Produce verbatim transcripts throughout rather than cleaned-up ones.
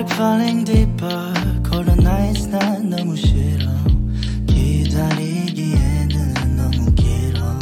like falling deeper. Colder nights 난 너무 싫어. 기다리기에는 너무 길어.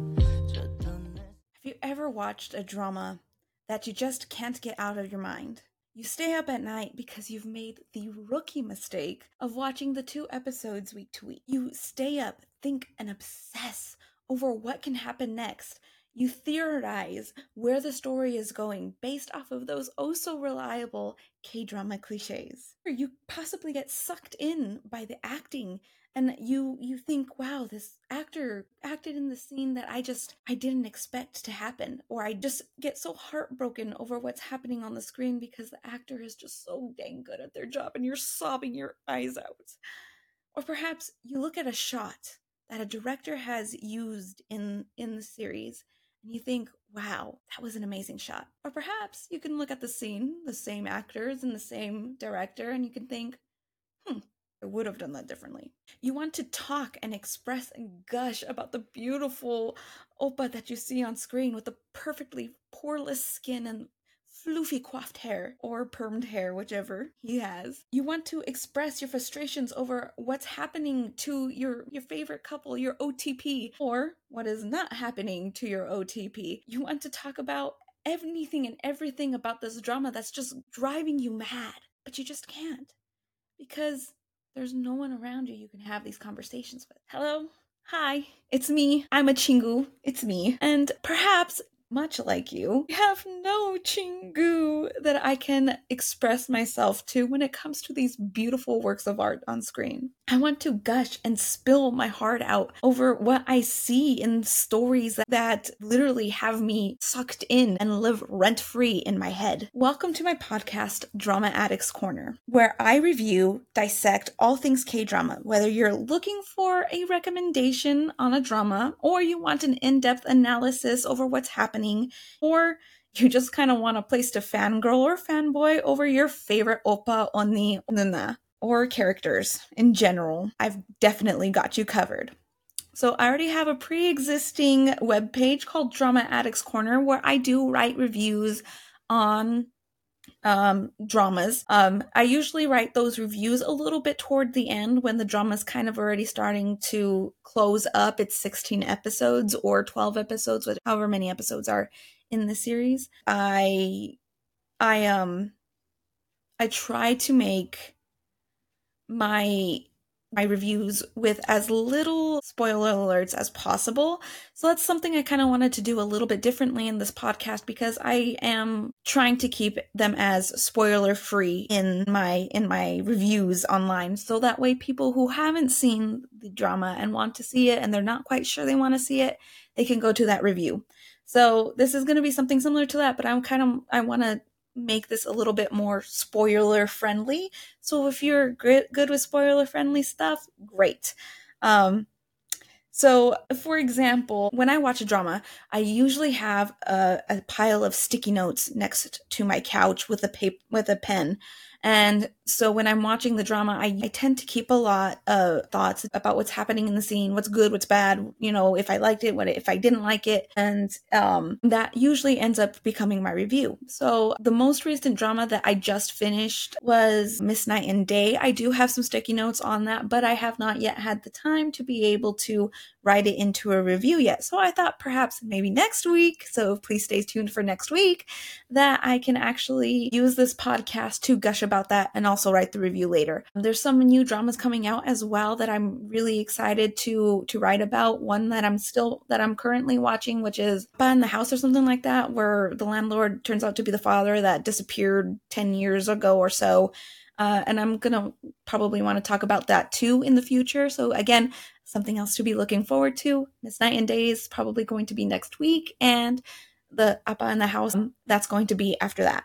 Have you ever watched a drama that you just can't get out of your mind? You stay up at night because you've made the rookie mistake of watching the two episodes week to week. You stay up, think, and obsess over what can happen next. You theorize where the story is going based off of those oh so reliable K-drama cliches. Or you possibly get sucked in by the acting and you you think, wow, this actor acted in the scene that I just I didn't expect to happen. Or I just get so heartbroken over what's happening on the screen because the actor is just so dang good at their job and you're sobbing your eyes out. Or perhaps you look at a shot that a director has used in in the series and you think, wow, that was an amazing shot. Or perhaps you can look at the scene, the same actors and the same director, and you can think, hmm, I would have done that differently. You want to talk and express and gush about the beautiful oppa that you see on screen with the perfectly poreless skin and floofy coiffed hair or permed hair, whichever he has. You want to express your frustrations over what's happening to your, your favorite couple, your O T P, or what is not happening to your O T P. You want to talk about anything and everything about this drama that's just driving you mad, but you just can't because there's no one around you you can have these conversations with. Hello? Hi, it's me. I'm a Chingu. It's me. And perhaps, much like you, I have no Chingu that I can express myself to when it comes to these beautiful works of art on screen. I want to gush and spill my heart out over what I see in stories that, that literally have me sucked in and live rent-free in my head. Welcome to my podcast, Drama Addicts Corner, where I review, dissect all things K-drama, whether you're looking for a recommendation on a drama, or you want an in-depth analysis over what's happening, or you just kind of want a place to fangirl or fanboy over your favorite oppa, oni, onina, or characters in general. I've definitely got you covered. So I already have a pre-existing webpage called Drama Addicts Corner where I do write reviews on um dramas. Um I usually write those reviews a little bit toward the end when the drama's kind of already starting to close up its sixteen episodes or twelve episodes, with however many episodes are in the series. I I um I try to make my my reviews with as little spoiler alerts as possible. So that's something I kind of wanted to do a little bit differently in this podcast because I am trying to keep them as spoiler free in my in my reviews online. So that way people who haven't seen the drama and want to see it and they're not quite sure they want to see it, they can go to that review. So this is going to be something similar to that, but I'm kind of I want to make this a little bit more spoiler friendly. So if you're good, good with spoiler friendly stuff, great. Um, so for example, when I watch a drama, I usually have a, a pile of sticky notes next to my couch with a paper, with a pen. And so when I'm watching the drama, I, I tend to keep a lot of thoughts about what's happening in the scene, what's good, what's bad, you know, if I liked it, what if I didn't like it. And um, that usually ends up becoming my review. So the most recent drama that I just finished was Miss Night and Day. I do have some sticky notes on that, but I have not yet had the time to be able to write it into a review yet. So I thought perhaps maybe next week, so please stay tuned for next week, that I can actually use this podcast to gush about that and also write the review later. There's some new dramas coming out as well that I'm really excited to to write about. One that I'm still that I'm currently watching, which is Appa in the House or something like that, where the landlord turns out to be the father that disappeared ten years ago or so. Uh, and I'm gonna probably want to talk about that too in the future. So again, something else to be looking forward to. Miss Night and Day is probably going to be next week, and the Appa in the House, that's going to be after that.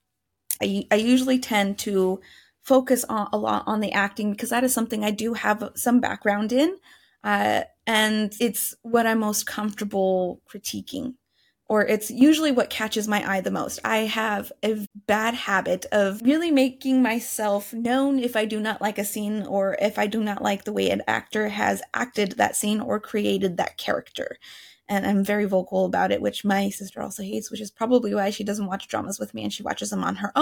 I, I usually tend to focus on, a lot on the acting because that is something I do have some background in, uh, and it's what I'm most comfortable critiquing, or it's usually what catches my eye the most. I have a bad habit of really making myself known if I do not like a scene or if I do not like the way an actor has acted that scene or created that character. And I'm very vocal about it, which my sister also hates, which is probably why she doesn't watch dramas with me and she watches them on her own.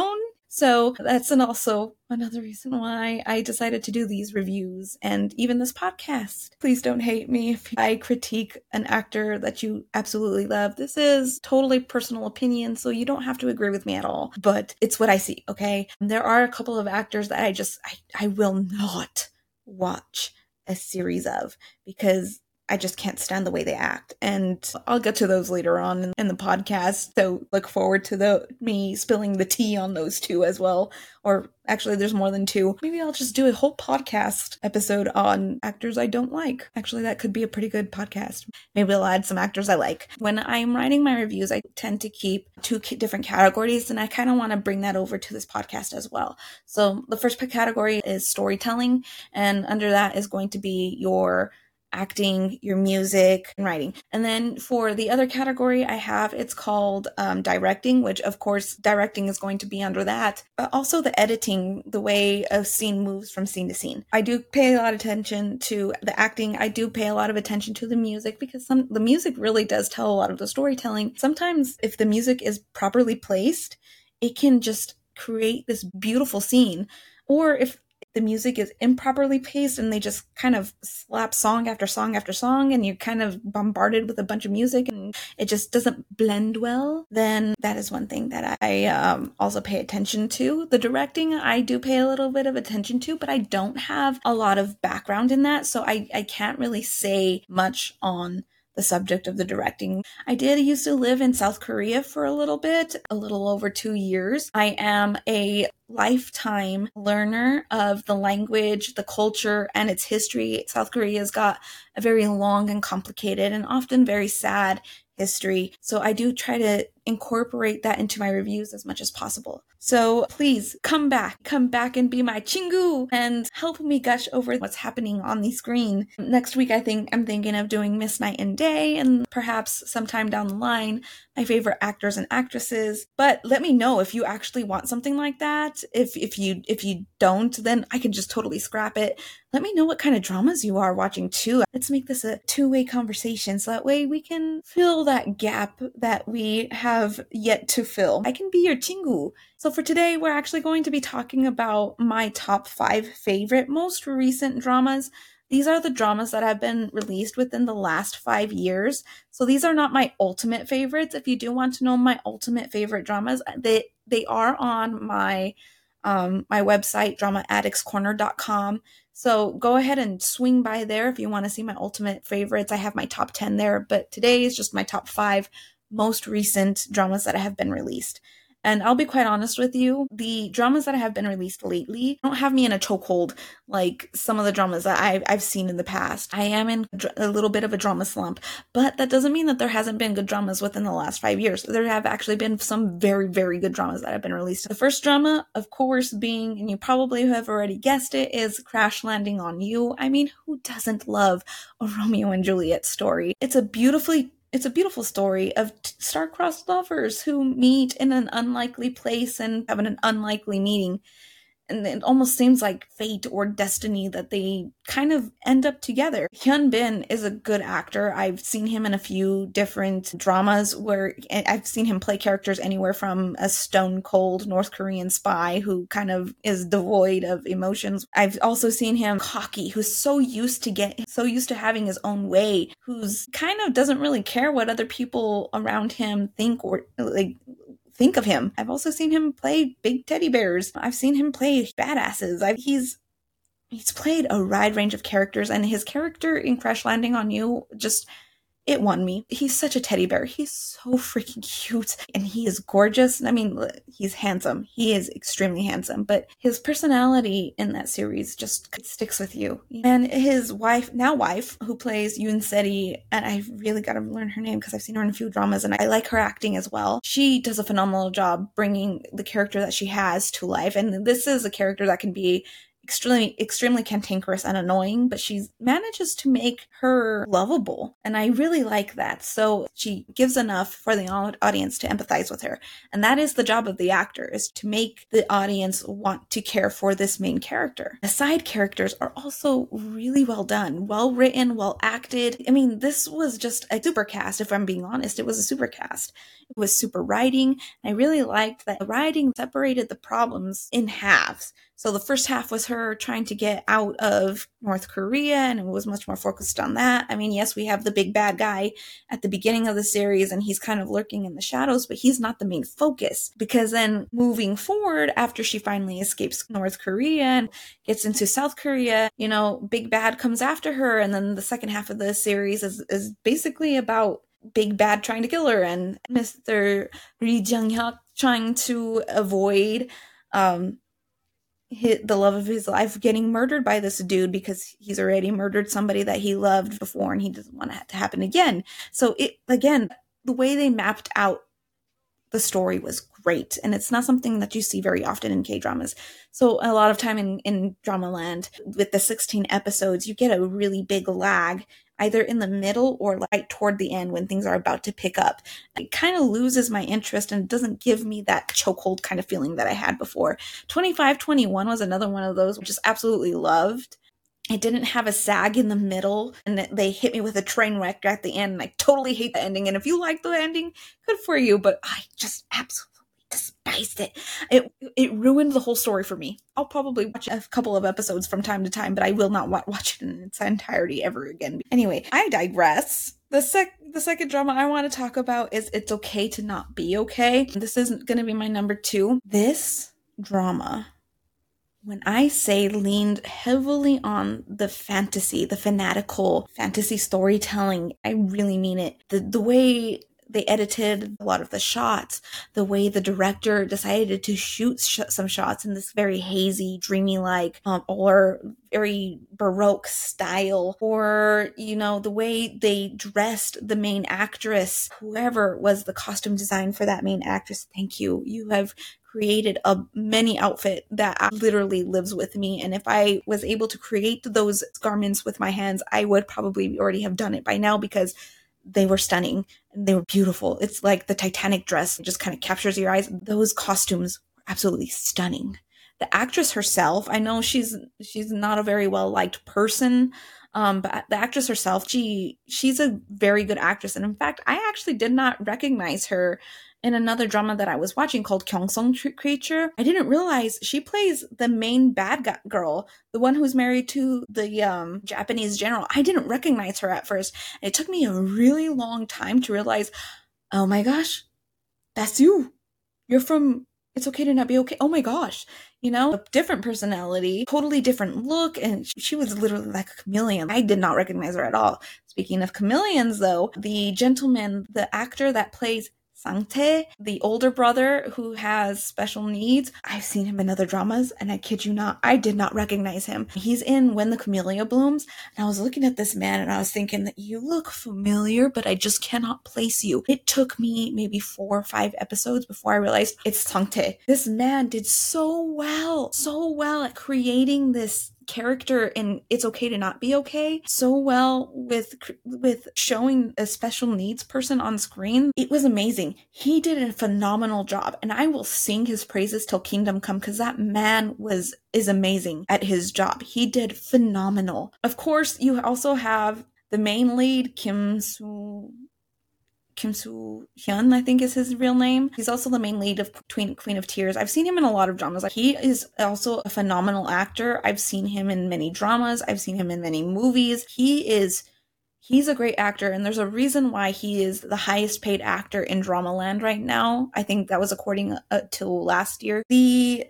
So that's an also another reason why I decided to do these reviews and even this podcast. Please don't hate me if I critique an actor that you absolutely love. This is totally personal opinion, so you don't have to agree with me at all. But it's what I see, okay? There are a couple of actors that I just, I, I will not watch a series of because I just can't stand the way they act. And I'll get to those later on in, in the podcast. So look forward to the me spilling the tea on those two as well. Or actually, there's more than two. Maybe I'll just do a whole podcast episode on actors I don't like. Actually, that could be a pretty good podcast. Maybe I'll add some actors I like. When I'm writing my reviews, I tend to keep two different categories, and I kind of want to bring that over to this podcast as well. So the first category is storytelling, and under that is going to be your acting, your music, and writing. And then for the other category I have, it's called um, directing, which of course directing is going to be under that, but also the editing, the way a scene moves from scene to scene. I do pay a lot of attention to the acting. I do pay a lot of attention to the music because some the music really does tell a lot of the storytelling. Sometimes if the music is properly placed, it can just create this beautiful scene. Or if the music is improperly paced and they just kind of slap song after song after song and you're kind of bombarded with a bunch of music and it just doesn't blend well, then that is one thing that I um, also pay attention to. The directing I do pay a little bit of attention to, but I don't have a lot of background in that, so I, I can't really say much on the subject of the directing. I did used to live in South Korea for a little bit, a little over two years. I am a lifetime learner of the language, the culture, and its history. South Korea's got a very long and complicated and often very sad history. So I do try to incorporate that into my reviews as much as possible. So please come back, come back and be my chingu and help me gush over what's happening on the screen. Next week, I think I'm thinking of doing Miss Night and Day, and perhaps sometime down the line, my favorite actors and actresses. But let me know if you actually want something like that. If if you if you don't, then I can just totally scrap it. Let me know what kind of dramas you are watching too. Let's make this a two-way conversation so that way we can fill that gap that we have yet to fill. I can be your chingu. So for today, we're actually going to be talking about my top five favorite, most recent dramas. These are the dramas that have been released within the last five years. So these are not my ultimate favorites. If you do want to know my ultimate favorite dramas, they they are on my um, my website, drama addicts corner dot com. So go ahead and swing by there if you want to see my ultimate favorites. I have my top ten there, but today is just my top five most recent dramas that have been released. And I'll be quite honest with you, the dramas that have been released lately don't have me in a chokehold like some of the dramas that I've, I've seen in the past. I am in a little bit of a drama slump, but that doesn't mean that there hasn't been good dramas within the last five years. There have actually been some very, very good dramas that have been released. The first drama, of course, being, and you probably have already guessed it, is Crash Landing on You. I mean, who doesn't love a Romeo and Juliet story? It's a beautifully It's a beautiful story of t- star-crossed lovers who meet in an unlikely place and have an unlikely meeting. And it almost seems like fate or destiny that they kind of end up together. Hyun Bin is a good actor. I've seen him in a few different dramas where I've seen him play characters anywhere from a stone-cold North Korean spy who kind of is devoid of emotions. I've also seen him cocky, who's so used to get so used to having his own way, who's kind of doesn't really care what other people around him think or like think of him. I've also seen him play big teddy bears. I've seen him play badasses. I've, he's he's played a wide range of characters, and his character in Crash Landing on You just, it won me. He's such a teddy bear. He's so freaking cute, and he is gorgeous. I mean, he's handsome. He is extremely handsome, but his personality in that series just sticks with you. And his wife, now wife, who plays Yoon Se-ri, and I really got to learn her name because I've seen her in a few dramas, and I like her acting as well. She does a phenomenal job bringing the character that she has to life, and this is a character that can be extremely, extremely cantankerous and annoying, but she manages to make her lovable. And I really like that. So she gives enough for the audience to empathize with her. And that is the job of the actor, is to make the audience want to care for this main character. The side characters are also really well done, well written, well acted. I mean, this was just a super cast, if I'm being honest. It was a super cast. It was super writing. I really liked that the writing separated the problems in halves. So the first half was her trying to get out of North Korea, and it was much more focused on that. I mean, yes, we have the big bad guy at the beginning of the series, and he's kind of lurking in the shadows, but he's not the main focus. Because then moving forward, after she finally escapes North Korea and gets into South Korea, you know, big bad comes after her, and then the second half of the series is, is basically about big bad trying to kill her, and Mister Ri Jung-hyuk trying to avoid um his, the love of his life getting murdered by this dude, because he's already murdered somebody that he loved before and he doesn't want it to happen again. So it, again, the way they mapped out the story was great, and it's not something that you see very often in K-dramas. So a lot of time in, in drama land, with the sixteen episodes, you get a really big lag, either in the middle or like toward the end when things are about to pick up. It kind of loses my interest and doesn't give me that chokehold kind of feeling that I had before. twenty-five twenty-one was another one of those, which I just absolutely loved. It didn't have a sag in the middle, and they hit me with a train wreck at the end, and I totally hate the ending. And if you like the ending, good for you, but I just absolutely despised it. It it ruined the whole story for me. I'll probably watch a couple of episodes from time to time, but I will not watch it in its entirety ever again. Anyway, I digress. The sec the second drama I want to talk about is It's Okay to Not Be Okay. This isn't going to be my number two. This drama, when I say leaned heavily on the fantasy, the fanatical fantasy storytelling, I really mean it. The the way they edited a lot of the shots, the way the director decided to shoot sh- some shots in this very hazy, dreamy-like, um, or very Baroque style, or, you know, the way they dressed the main actress, whoever was the costume design for that main actress, thank you. You have created a mini outfit that literally lives with me, and if I was able to create those garments with my hands, I would probably already have done it by now, because they were stunning and they were beautiful. It's like the Titanic dress, it just kind of captures your eyes. Those costumes were absolutely stunning. The actress herself, I know she's she's not a very well liked person, um, but the actress herself, she she's a very good actress, and in fact, I actually did not recognize her in another drama that I was watching called Gyeongsong Creature. I didn't realize she plays the main bad guy girl, the one who's married to the um, Japanese general. I didn't recognize her at first. And it took me a really long time to realize, oh my gosh, that's you. You're from It's Okay to Not Be Okay. Oh my gosh. You know, a different personality, totally different look, and she was literally like a chameleon. I did not recognize her at all. Speaking of chameleons, though, the gentleman, the actor that plays Sang-tae, the older brother who has special needs, I've seen him in other dramas, and I kid you not, I did not recognize him. He's in When the Camellia Blooms, and I was looking at this man and I was thinking that you look familiar, but I just cannot place you. It took me maybe four or five episodes before I realized it's Sang-tae. This man did so well, so well at creating this character in It's Okay to Not Be Okay, so well with with showing a special needs person on screen. It was amazing. He did a phenomenal job, and I will sing his praises till kingdom come, because that man was is amazing at his job. He did phenomenal. Of course, you also have the main lead, Kim Soo Kim Soo Hyun, I think is his real name. He's also the main lead of Queen, Queen of Tears. I've seen him in a lot of dramas. Like, he is also a phenomenal actor. I've seen him in many dramas. I've seen him in many movies. He is, he's a great actor, and there's a reason why he is the highest paid actor in Dramaland right now. I think that was according uh, to last year. The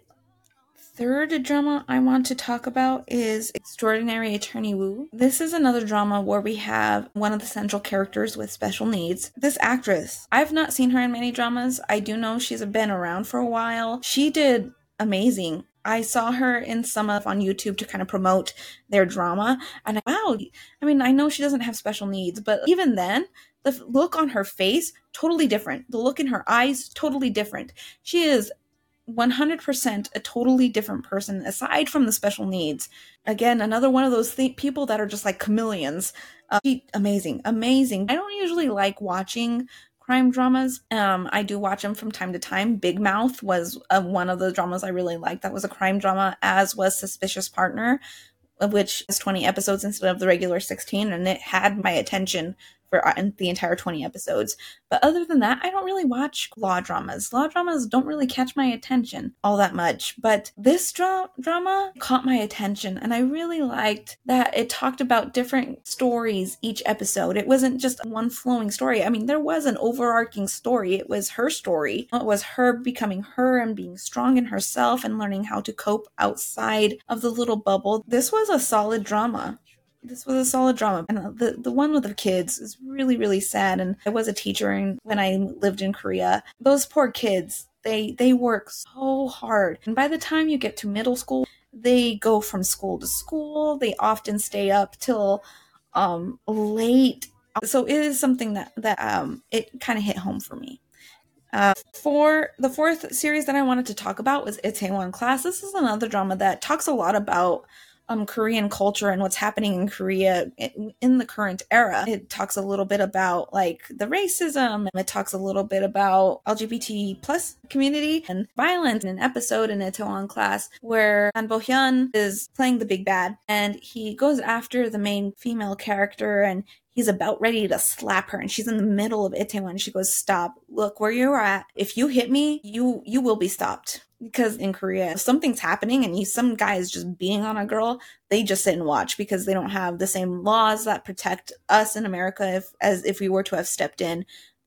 third drama I want to talk about is Extraordinary Attorney Woo. This is another drama where we have one of the central characters with special needs. This actress, I've not seen her in many dramas. I do know she's been around for a while. She did amazing. I saw her in some of on YouTube to kind of promote their drama, and wow, I mean, I know she doesn't have special needs, but even then, the look on her face, totally different. The look in her eyes, totally different. She is one hundred percent a totally different person aside from the special needs. Again, another one of those th- people that are just like chameleons. Uh, amazing, amazing. I don't usually like watching crime dramas. Um, I do watch them from time to time. Big Mouth was uh, one of the dramas I really liked. That was a crime drama, as was Suspicious Partner, which is twenty episodes instead of the regular sixteen, and it had my attention for uh, the entire twenty episodes. But other than that, I don't really watch law dramas. Law dramas don't really catch my attention all that much. But this dra- drama caught my attention, and I really liked that it talked about different stories each episode. It wasn't just one flowing story. I mean, there was an overarching story. It was her story. It was her becoming her and being strong in herself and learning how to cope outside of the little bubble. This was a solid drama. This was a solid drama. And the, the one with the kids is really, really sad. And I was a teacher in, when I lived in Korea. Those poor kids, they, they work so hard. And by the time you get to middle school, they go from school to school. They often stay up till um, late. So it is something that, that um, it kind of hit home for me. Uh, for the fourth series that I wanted to talk about was Itaewon Class. This is another drama that talks a lot about um, Korean culture and what's happening in Korea in, in the current era. It talks a little bit about like the racism. It talks a little bit about L G B T plus community and violence in an episode in Itaewon Class where Han Bo-hyun is playing the big bad and he goes after the main female character and he's about ready to slap her and she's in the middle of Itaewon. She goes, "Stop, look where you're at. If you hit me, you you will be stopped." Because in Korea, if something's happening and you, some guy is just beating on a girl, they just sit and watch because they don't have the same laws that protect us in America if, as if we were to have stepped in.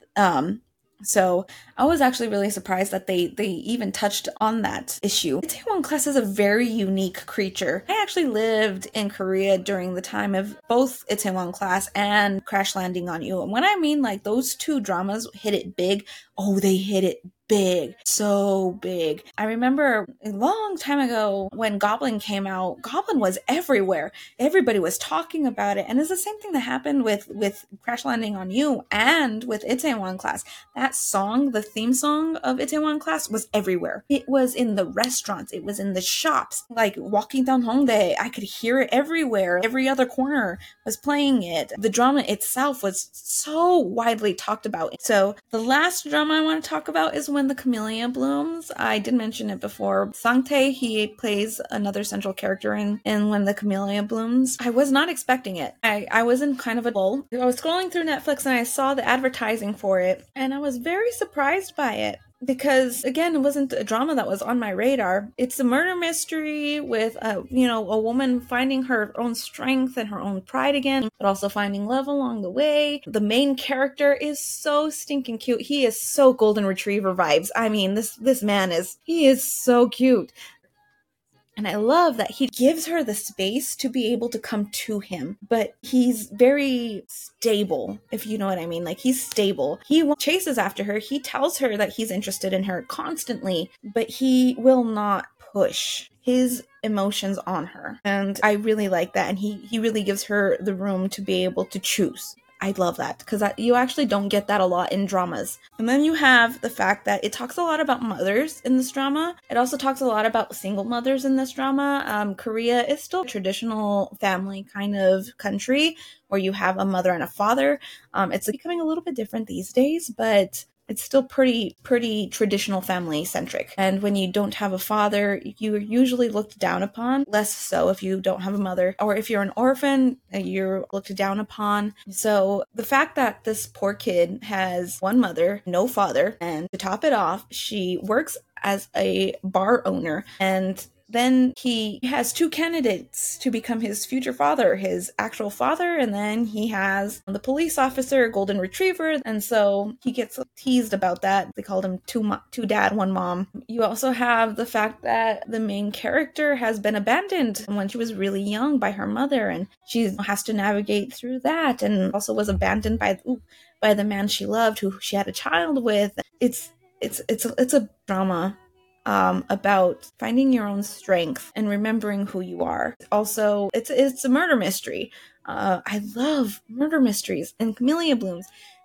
Um, So I was actually really surprised that they, they even touched on that issue. Itaewon Class is a very unique creature. I actually lived in Korea during the time of both Itaewon Class and Crash Landing on You. And when I mean like those two dramas hit it big, oh, they hit it big, so big. I remember a long time ago when Goblin came out, Goblin was everywhere. Everybody was talking about it. And it's the same thing that happened with, with Crash Landing on You and with Itaewon Class. That song, the theme song of Itaewon Class was everywhere. It was in the restaurants. It was in the shops. Like walking down Hongdae, I could hear it everywhere. Every other corner was playing it. The drama itself was so widely talked about. So the last drama I want to talk about is When the Camellia Blooms. I did mention it before. Sang-tae, he plays another central character in, in When the Camellia Blooms. I was not expecting it. I, I was in kind of a lull. I was scrolling through Netflix and I saw the advertising for it and I was very surprised by it. Because again, it wasn't a drama that was on my radar. It's a murder mystery with a, you know, a woman finding her own strength and her own pride again, but also finding love along the way. The main character is so stinking cute. He is so golden retriever vibes. I mean, this this man is he is so cute. And I love that he gives her the space to be able to come to him, but he's very stable, if you know what I mean. Like, he's stable. He chases after her. He tells her that he's interested in her constantly, but he will not push his emotions on her. And I really like that. And he, he really gives her the room to be able to choose. I love that because you actually don't get that a lot in dramas. And then you have the fact that it talks a lot about mothers in this drama. It also talks a lot about single mothers in this drama. Um, Korea is still a traditional family kind of country where you have a mother and a father. Um, it's becoming a little bit different these days, but it's still pretty, pretty traditional family centric. And when you don't have a father, you're usually looked down upon, less so if you don't have a mother, or if you're an orphan, you're looked down upon. So the fact that this poor kid has one mother, no father, and to top it off, she works as a bar owner, and then he has two candidates to become his future father, his actual father, and then he has the police officer, golden retriever, and so he gets teased about that. They called him two, mo- two dad, one mom. You also have the fact that the main character has been abandoned when she was really young by her mother, and she has to navigate through that, and also was abandoned by ooh, by the man she loved, who she had a child with. It's it's it's a, it's a drama. Um, about finding your own strength and remembering who you are. Also, it's it's a murder mystery. Uh, I love murder mysteries and Camellia Blooms.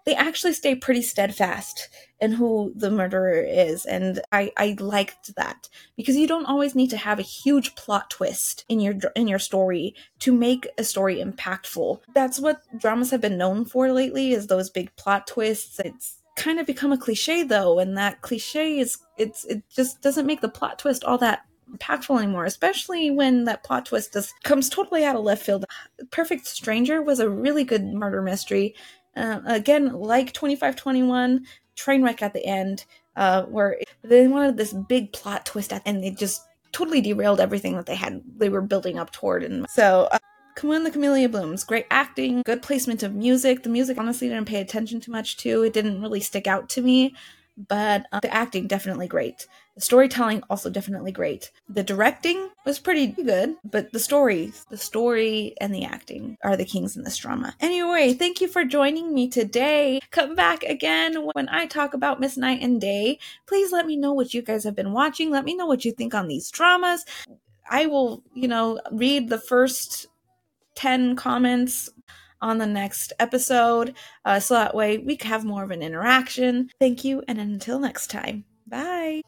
they actually stay pretty steadfast in who the murderer is, and I, I liked that, because you don't always need to have a huge plot twist in your in your story to make a story impactful. That's what dramas have been known for lately, is those big plot twists. It's kind of become a cliche though, and that cliche is it's it just doesn't make the plot twist all that impactful anymore, especially when that plot twist just comes totally out of left field. Perfect Stranger was a really good murder mystery. Uh, again, like twenty-five twenty-one, train wreck at the end, uh, where they wanted this big plot twist at, and they just totally derailed everything that they had they were building up toward. And so uh, When the Camellia Blooms, great acting, good placement of music. The music honestly didn't pay attention too much to. It didn't really stick out to me, but uh, the acting definitely great. The storytelling also definitely great. The directing was pretty good, but the story, the story and the acting are the kings in this drama. Anyway, thank you for joining me today. Come back again when I talk about Miss Night and Day. Please let me know what you guys have been watching. Let me know what you think on these dramas. I will, you know, read the first ten comments on the next episode, uh, so that way we can have more of an interaction. Thank you, and until next time, bye.